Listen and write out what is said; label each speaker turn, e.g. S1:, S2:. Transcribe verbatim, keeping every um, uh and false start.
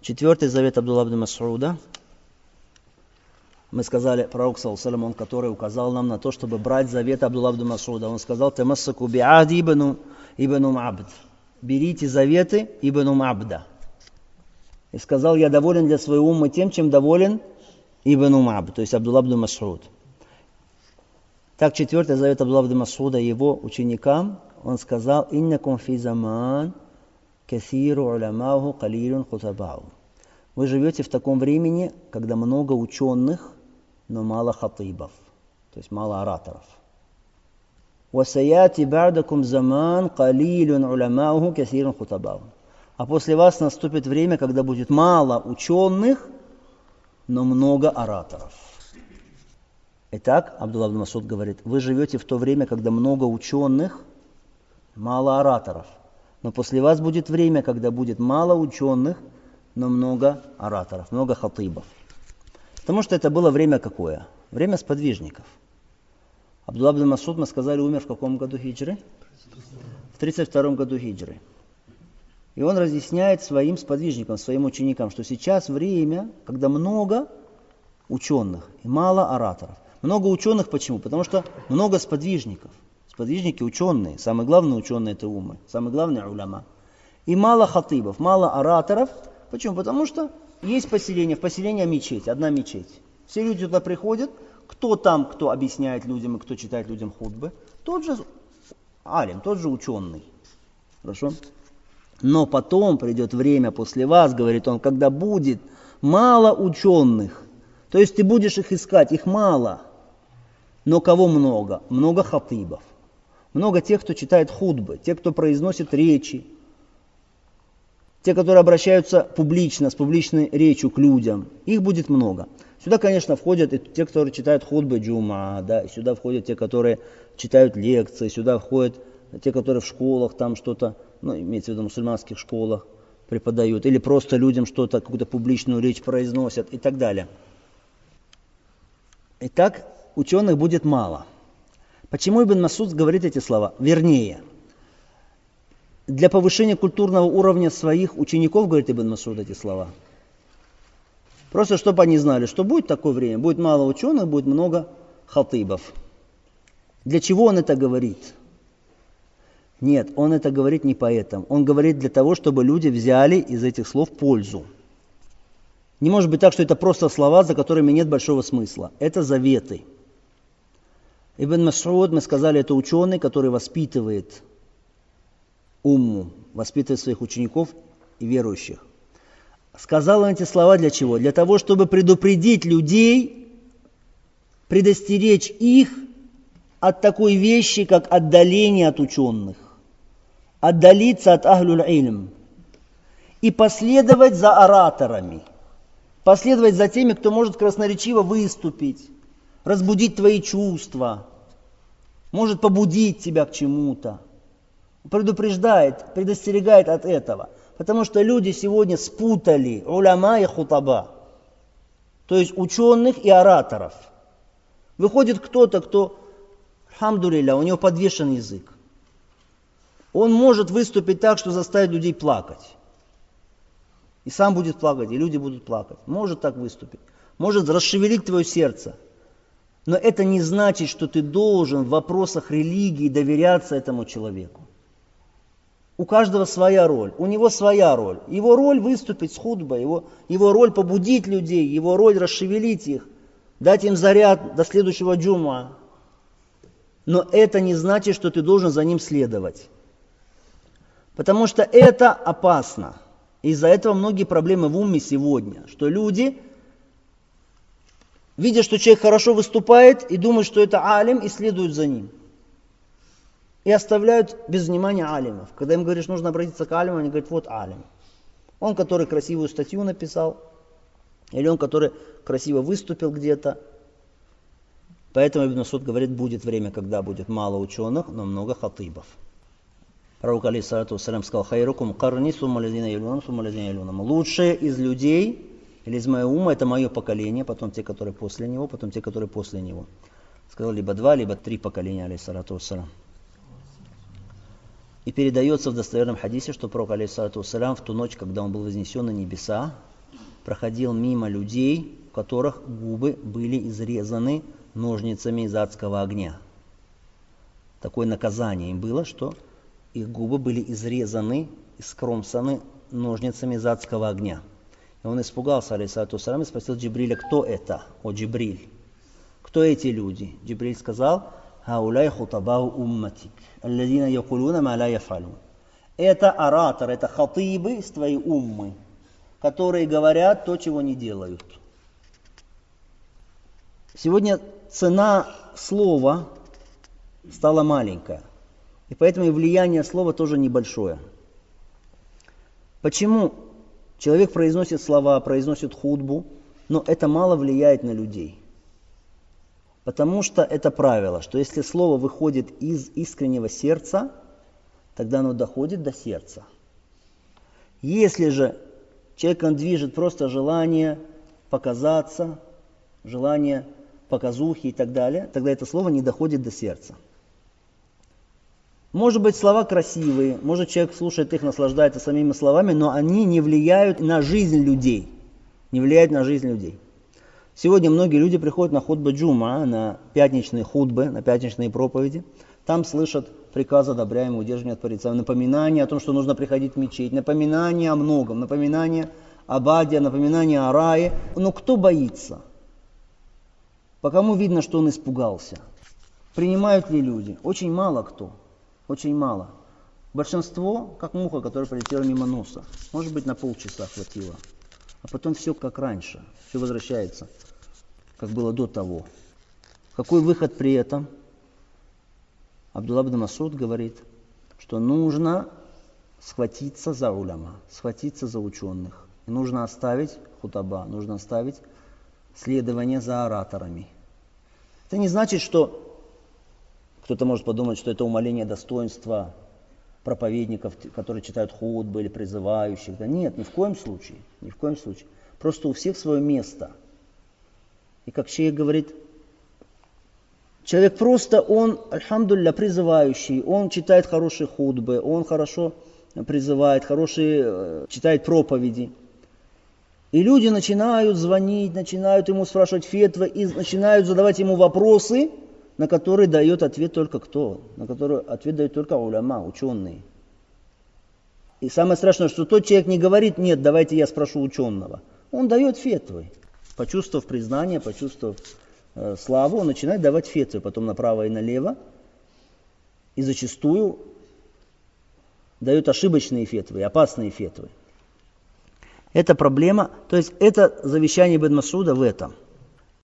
S1: Четвертый завет Абдулла ибн Мас'уда. Мы сказали, пророк, саллаллаху алейхи ва саллям, он, который указал нам на то, чтобы брать завет Абдулла ибн Мас'уда. Он сказал: «Тамассаку би'ади ибн ибн Абд». Берите заветы ибн Абда. И сказал: я доволен для своей уммы тем, чем доволен ибн Абд, то есть Абдулла ибн Мас'уд. Так, четвертый завет Абдулла ибн Мас'уда его ученикам, он сказал: «Иннакум фи заман кассиру улямаху калилюн хутабау». Вы живете в таком времени, когда много ученых, но мало хатибов, то есть мало ораторов. «Васаяти бардакум заман калилюн улямаху кассирун хутабау». А после вас наступит время, когда будет мало ученых, но много ораторов. Итак, Абдулла ибн Мас'уд говорит: вы живете в то время, когда много ученых, мало ораторов. Но после вас будет время, когда будет мало ученых, но много ораторов, много хатибов. Потому что это было время какое? Время сподвижников. Абдулла ибн Мас'уд, мы сказали, умер в каком году хиджры? В тридцать втором году хиджры. И он разъясняет своим сподвижникам, своим ученикам, что сейчас время, когда много ученых и мало ораторов. Много ученых почему? Потому что много сподвижников. Сподвижники ученые, самые главные ученые это уммы, самые главные уляма. И мало хатибов, мало ораторов. Почему? Потому что есть поселение, в поселении мечеть, одна мечеть. Все люди туда приходят, кто там, кто объясняет людям и кто читает людям хутбы, тот же алим, тот же ученый. Хорошо? Но потом придет время после вас, говорит он, когда будет мало ученых. То есть ты будешь их искать, их мало. Но кого много? Много хатибов. Много тех, кто читает хутбы, те, кто произносит речи. Те, которые обращаются публично, с публичной речью к людям. Их будет много. Сюда, конечно, входят и те, которые читают хутбы джума, да, и сюда входят те, которые читают лекции, сюда входят те, которые в школах там что-то, ну, имеется в виду в мусульманских школах преподают, или просто людям что-то, какую-то публичную речь произносят и так далее. Итак, ученых будет мало. Почему Ибн Мас'уд говорит эти слова? Вернее, для повышения культурного уровня своих учеников, говорит Ибн Мас'уд эти слова. Просто чтобы они знали, что будет такое время, будет мало ученых, будет много хатибов. Для чего он это говорит? Нет, он это говорит не поэтому. Он говорит для того, чтобы люди взяли из этих слов пользу. Не может быть так, что это просто слова, за которыми нет большого смысла. Это заветы. Ибн Мас'уд, мы сказали, это ученый, который воспитывает умму, воспитывает своих учеников и верующих. Сказал он эти слова для чего? Для того, чтобы предупредить людей, предостеречь их от такой вещи, как отдаление от ученых. Отдалиться от ахлюль илм. И последовать за ораторами. Последовать за теми, кто может красноречиво выступить, разбудить твои чувства, может побудить тебя к чему-то. Предупреждает, предостерегает от этого. Потому что люди сегодня спутали уляма и хутаба. То есть ученых и ораторов. Выходит кто-то, кто, алхамдулилля, у него подвешен язык. Он может выступить так, что заставит людей плакать. И сам будет плакать, и люди будут плакать. Может так выступить. Может расшевелить твое сердце. Но это не значит, что ты должен в вопросах религии доверяться этому человеку. У каждого своя роль, у него своя роль. Его роль выступить с хутбой, его, его роль побудить людей, его роль расшевелить их, дать им заряд до следующего джума. Но это не значит, что ты должен за ним следовать. Потому что это опасно. Из-за этого многие проблемы в умме сегодня, что люди, видя, что человек хорошо выступает, и думают, что это алим, и следуют за ним. И оставляют без внимания алимов. Когда им говоришь, нужно обратиться к алиму, они говорят, вот алим. Он, который красивую статью написал, или он, который красиво выступил где-то. Поэтому Ибн Мас'уд говорит, будет время, когда будет мало ученых, но много хатибов. Пророк алейхиссалату вассалям сказал, хайрукум карни сумма лазина ялюнам, сумма лазина ялюнам. Лучшие из людей, или из моего ума, это мое поколение, потом те, которые после него, потом те, которые после него. Сказал, либо два, либо три поколения, алейхиссалату вассалям. И передается в достоверном хадисе, что пророк алейхиссалату вассалям в ту ночь, когда он был вознесен на небеса, проходил мимо людей, у которых губы были изрезаны ножницами из адского огня. Такое наказание им было, что их губы были изрезаны, искромсаны ножницами из адского огня. И он испугался, алейхиссалату вассалям, и спросил Джибриля, кто это, о Джибриль? Кто эти люди? Джибриль сказал, «Хауляй хутабау умматик, алладина якулуна ма ла яфалун». Это ораторы, это хатибы из твоей уммы, которые говорят то, чего не делают. Сегодня цена слова стала маленькая, и поэтому и влияние слова тоже небольшое. Почему человек произносит слова, произносит хутбу, но это мало влияет на людей? Потому что это правило, что если слово выходит из искреннего сердца, тогда оно доходит до сердца. Если же человеком движет просто желание показаться, желание показухи и так далее, тогда это слово не доходит до сердца. Может быть, слова красивые, может, человек слушает их, наслаждается самими словами, но они не влияют на жизнь людей. Не влияют на жизнь людей. Сегодня многие люди приходят на хутбы джума, на пятничные хутбы, на пятничные проповеди. Там слышат приказы одобряемые, удерживания от порицания, напоминания о том, что нужно приходить в мечеть, напоминания о многом, напоминания об аде, напоминания о рае. Но кто боится? По кому видно, что он испугался? Принимают ли люди? Очень мало кто. Очень мало. Большинство, как муха, которая пролетела мимо носа. Может быть, на полчаса хватило. А потом все как раньше. Все возвращается, как было до того. Какой выход при этом? Абдулла ибн Масуд говорит, что нужно схватиться за уляма, схватиться за ученых. И нужно оставить хутаба, нужно оставить следование за ораторами. Это не значит, что кто-то может подумать, что это умаление достоинства проповедников, которые читают хутбы или призывающих. Да нет, ни в коем случае, ни в коем случае. Просто у всех свое место. И как шейх говорит, человек просто, он, альхамдулилля, призывающий, он читает хорошие хутбы, он хорошо призывает, хорошие, читает проповеди. И люди начинают звонить, начинают ему спрашивать фетвы и начинают задавать ему вопросы, на которые дает ответ только кто? На которые ответ дает только уляма, ученые. И самое страшное, что тот человек не говорит, нет, давайте я спрошу ученого. Он дает фетвы. Почувствовав признание, почувствовав э, славу, он начинает давать фетвы, потом направо и налево. И зачастую дает ошибочные фетвы, опасные фетвы. Это проблема, то есть это завещание Ибн Масуда в этом.